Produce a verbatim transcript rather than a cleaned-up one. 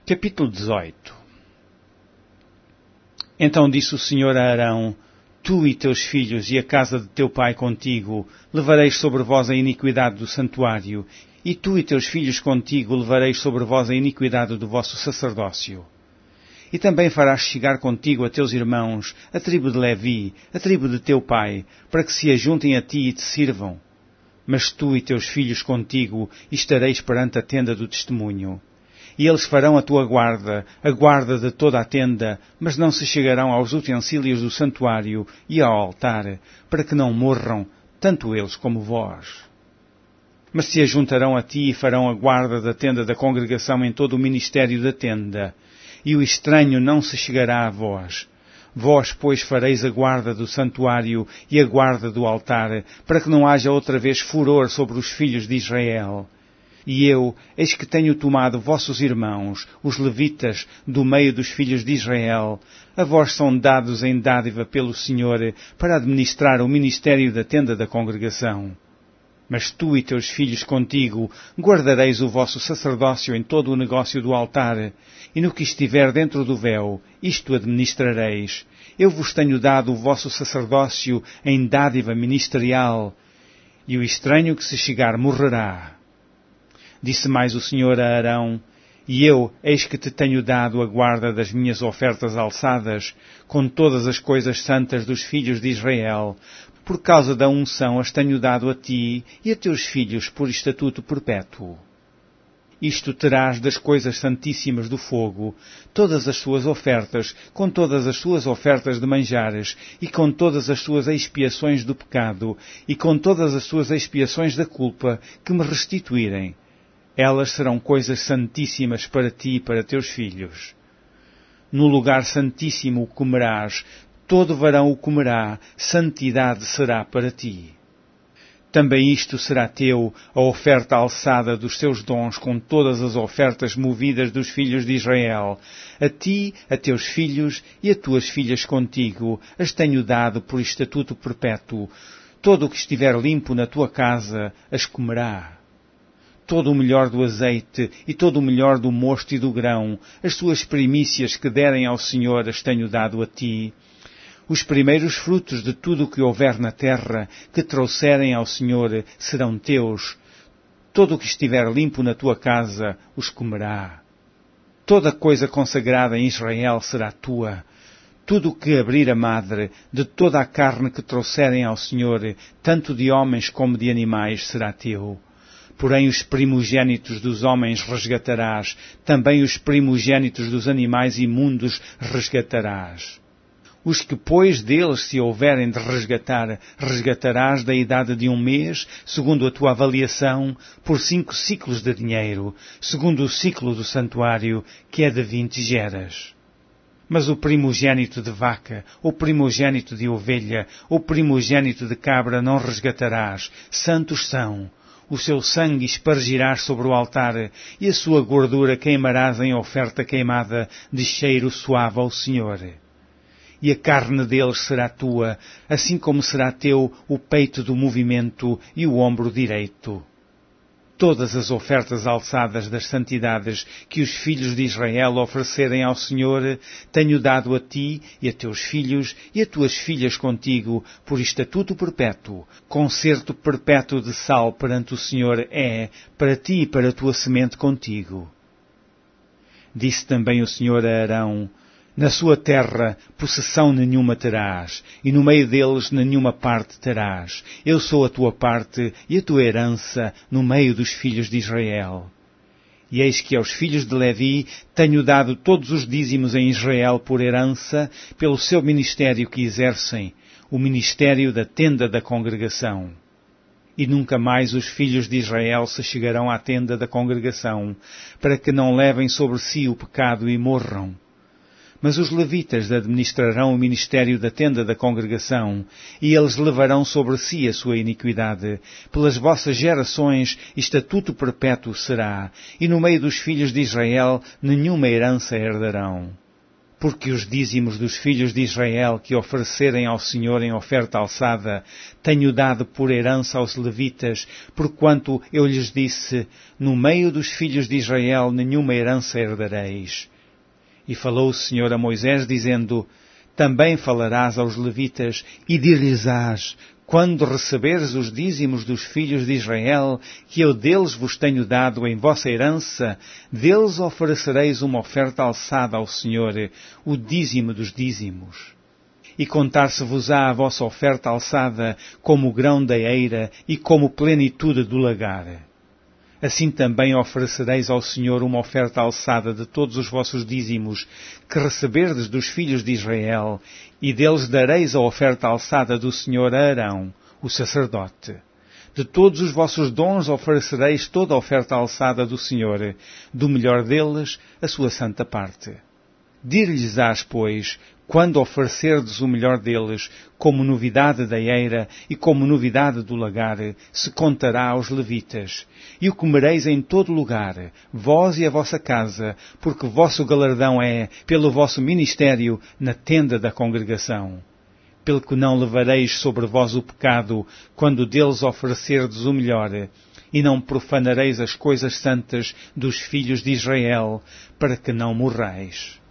Capítulo dezoito. Então disse o Senhor a Arão: Tu e teus filhos e a casa de teu pai contigo levareis sobre vós a iniquidade do santuário, e tu e teus filhos contigo levareis sobre vós a iniquidade do vosso sacerdócio. E também farás chegar contigo a teus irmãos, a tribo de Levi, a tribo de teu pai, para que se ajuntem a ti e te sirvam. Mas tu e teus filhos contigo estareis perante a tenda do testemunho. E eles farão a tua guarda, a guarda de toda a tenda, mas não se chegarão aos utensílios do santuário e ao altar, para que não morram, tanto eles como vós. Mas se ajuntarão a ti e farão a guarda da tenda da congregação em todo o ministério da tenda, e o estranho não se chegará a vós. Vós, pois, fareis a guarda do santuário e a guarda do altar, para que não haja outra vez furor sobre os filhos de Israel. E eu, eis que tenho tomado vossos irmãos, os levitas, do meio dos filhos de Israel. A vós são dados em dádiva pelo Senhor, para administrar o ministério da tenda da congregação. Mas tu e teus filhos contigo guardareis o vosso sacerdócio em todo o negócio do altar, e no que estiver dentro do véu, isto administrareis. Eu vos tenho dado o vosso sacerdócio em dádiva ministerial, e o estranho que se chegar morrerá. Disse mais o Senhor a Arão: E eu, eis que te tenho dado a guarda das minhas ofertas alçadas, com todas as coisas santas dos filhos de Israel. Por causa da unção as tenho dado a ti e a teus filhos por estatuto perpétuo. Isto terás das coisas santíssimas do fogo, todas as suas ofertas, com todas as suas ofertas de manjares, e com todas as suas expiações do pecado, e com todas as suas expiações da culpa, que me restituírem. Elas serão coisas santíssimas para ti e para teus filhos. No lugar santíssimo o comerás, todo varão o comerá, santidade será para ti. Também isto será teu, a oferta alçada dos seus dons com todas as ofertas movidas dos filhos de Israel. A ti, a teus filhos e a tuas filhas contigo, as tenho dado por estatuto perpétuo. Todo o que estiver limpo na tua casa as comerá. Todo o melhor do azeite e todo o melhor do mosto e do grão, as suas primícias que derem ao Senhor as tenho dado a ti. Os primeiros frutos de tudo o que houver na terra, que trouxerem ao Senhor, serão teus. Todo o que estiver limpo na tua casa os comerá. Toda coisa consagrada em Israel será tua. Tudo o que abrir a madre, de toda a carne que trouxerem ao Senhor, tanto de homens como de animais, será teu. Porém os primogênitos dos homens resgatarás, também os primogênitos dos animais imundos resgatarás. Os que, pois, deles se houverem de resgatar, resgatarás da idade de um mês, segundo a tua avaliação, por cinco ciclos de dinheiro, segundo o ciclo do santuário, que é de vinte geras. Mas o primogênito de vaca, o primogênito de ovelha, o primogênito de cabra não resgatarás, santos são. O seu sangue espargirás sobre o altar, e a sua gordura queimarás em oferta queimada de cheiro suave ao Senhor. E a carne deles será tua, assim como será teu o peito do movimento e o ombro direito. Todas as ofertas alçadas das santidades que os filhos de Israel oferecerem ao Senhor, tenho dado a ti e a teus filhos e a tuas filhas contigo, por estatuto perpétuo. Concerto perpétuo de sal perante o Senhor é, para ti e para a tua semente contigo. Disse também o Senhor a Arão: Na sua terra possessão nenhuma terás, e no meio deles nenhuma parte terás. Eu sou a tua parte e a tua herança no meio dos filhos de Israel. E eis que aos filhos de Levi tenho dado todos os dízimos em Israel por herança, pelo seu ministério que exercem, o ministério da tenda da congregação. E nunca mais os filhos de Israel se chegarão à tenda da congregação, para que não levem sobre si o pecado e morram. Mas os levitas administrarão o ministério da tenda da congregação, e eles levarão sobre si a sua iniquidade. Pelas vossas gerações, estatuto perpétuo será, e no meio dos filhos de Israel nenhuma herança herdarão. Porque os dízimos dos filhos de Israel que oferecerem ao Senhor em oferta alçada, tenho dado por herança aos levitas, porquanto eu lhes disse, no meio dos filhos de Israel nenhuma herança herdareis. E falou o Senhor a Moisés, dizendo, também falarás aos levitas e dir-lhes-ás, quando receberes os dízimos dos filhos de Israel, que eu deles vos tenho dado em vossa herança, deles oferecereis uma oferta alçada ao Senhor, o dízimo dos dízimos. E contar-se-vos-á a vossa oferta alçada como o grão da eira e como plenitude do lagar. Assim também oferecereis ao Senhor uma oferta alçada de todos os vossos dízimos que receberdes dos filhos de Israel, e deles dareis a oferta alçada do Senhor a Arão, o sacerdote. De todos os vossos dons oferecereis toda a oferta alçada do Senhor, do melhor deles a sua santa parte. Dir-lhes-ás, pois, quando oferecerdes o melhor deles, como novidade da eira e como novidade do lagar, se contará aos levitas. E o comereis em todo lugar, vós e a vossa casa, porque vosso galardão é, pelo vosso ministério, na tenda da congregação. Pelo que não levareis sobre vós o pecado, quando deles oferecerdes o melhor, e não profanareis as coisas santas dos filhos de Israel, para que não morrais.